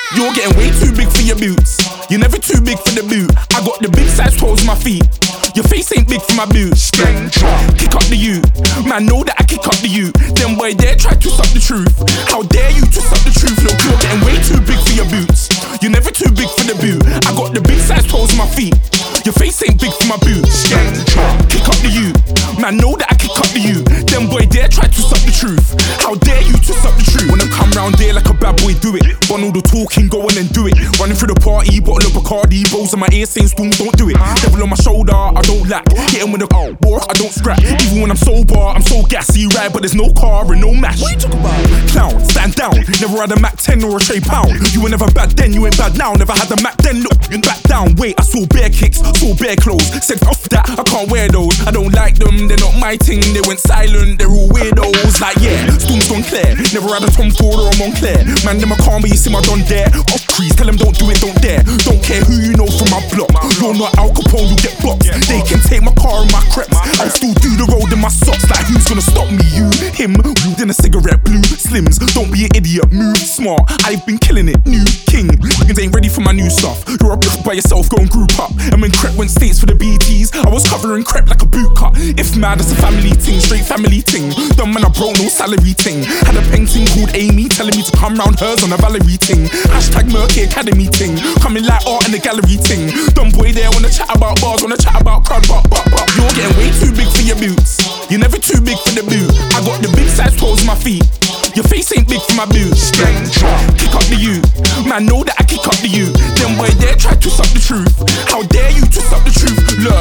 You're getting way too big for your boots. You're never too big for the boot. I got the big size toes on my feet. Your face ain't big for my boots. Kick up the you. Man, know that I kick up the you. Them boy there try to suck the truth. How dare you to suck the truth? Look, you're getting way too big for your boots. You're never too big for the boot. I got the big size toes on my feet. Your face ain't big for my boots. Kick up the you. Man, know that I kick up the you. Them boy there try to suck the truth. How dare you to suck the truth? When I come round there like a bad boy, do it. Run all the talking, go on and do it. Running through the party, bottle of Bacardi, rolls in my ear saying Storm, don't do it. Devil on my shoulder, I don't lack. Hitting with a war, I don't scrap. Even when I'm sober, I'm so gassy, right? But there's no car and no match. What you talking about? Clown, stand down. Never had a Mac 10 or a Trey Pound. You were never bad then, you ain't bad now. Never had a Mac then, look, you back down. Wait, I saw bare kicks, saw bare clothes. Said off that, I can't wear those. I don't like them, they're not my thing. They went silent, they're all weirdos. Like yeah, Storm's gone clear. Never had a Tom Ford or a Montclair. Man, them I can't, but you see my Don there. Off crease, tell them don't do it, don't dare. Don't care who you know from my block. You're not Al Capone, you get boxed. They can take my car and my creps. I'll still do the road in my socks. Like who's gonna stop me? You, him, in a cigarette, blue slims. Don't be an idiot, move smart. I've been killing it, new king. Niggas ain't ready for my new stuff. You're up by yourself, go and group up. And when Crep went states for the BTs, I was covering Crep like a boot cut. If mad, it's a family ting, straight family ting. Dumb man, I broke no salary ting. Had a painting called Amy telling me to come round hers on a Valerie ting. Hashtag Murky Academy ting. Coming like art in the gallery ting. Dumb boy there wanna chat about bars, wanna chat about crowd, but. You're getting way too big for your boots. You're never too big for the boot. I got the big size toes on my feet. Your face ain't big for my boots. Kick up the you. Man, know that I kick up the you. Them boy there try to suck the truth. How dare you to suck the truth?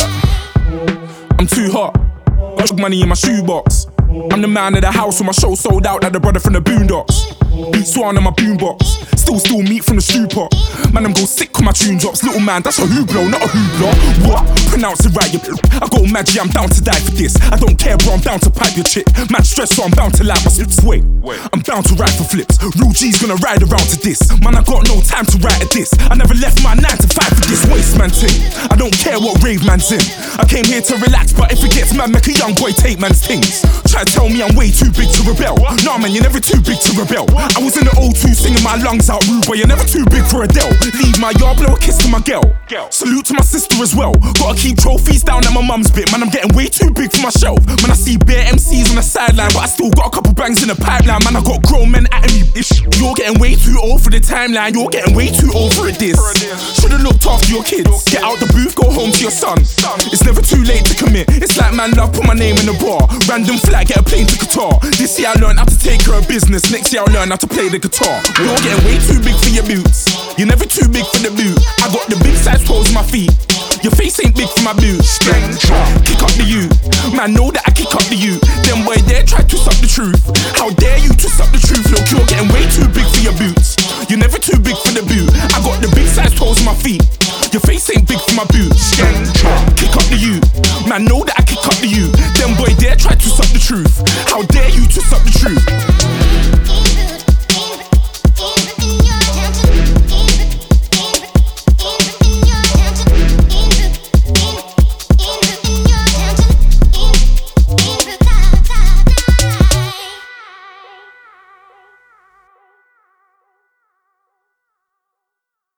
Look, I'm too hot. Got money in my shoebox. I'm the man of the house when my show sold out like the brother from the Boondocks. Beat Swan in my boombox. Still meat from the stew pot. Man, I'm go sick when my tune drops. Little man, that's a hooplo, not a hoopla. What? Pronounce it right, you I go mad, yeah, I'm down to die for this. I don't care, bro, I'm down to pipe your chick. Mad stress, so I'm bound to like my slips. Wait, I'm bound to ride for flips. Real G's gonna ride around to this. Man, I got no time to write at this. I never left my 9 to 5 for this waste man thing. I don't care what rave man's in. I came here to relax, but if it gets mad, make a young boy take man's things. Try to tell me I'm way too big to rebel. Nah, man, you're never too big to rebel. I was in the O2 singing my lungs out, rude, but you're never too big for Adele. Leave my yard, blow a kiss to my girl. Salute to my sister as well. Gotta keep trophies down at my mum's bit. Man, I'm getting way too big for my shelf. Man, I see bare MCs on the sideline, but I still got a couple bangs in the pipeline. Man, I got grown men at me, bitch. You're getting way too old for the timeline. You're getting way too old for this. Should've looked after your kids. Get out the booth, go home to your son. It's never too late to commit. It's like man love, put my name in the bar. Random flag, get a plane to Qatar. This year I learned how to take care of business. Next year I'll learn how to play the guitar. You're getting way too big for your boots. You're never too big for the boot. I got the big size toes on my feet. Your face ain't big for my boots. Kick up the you. Man, know that I kick up the you. Them boy there try to suck the truth. How dare you to suck the truth? Look, you're getting way too big for your boots. You're never too big for the boot. I got the big size toes on my feet. Your face ain't big for my boots. Kick up the you. Man, know that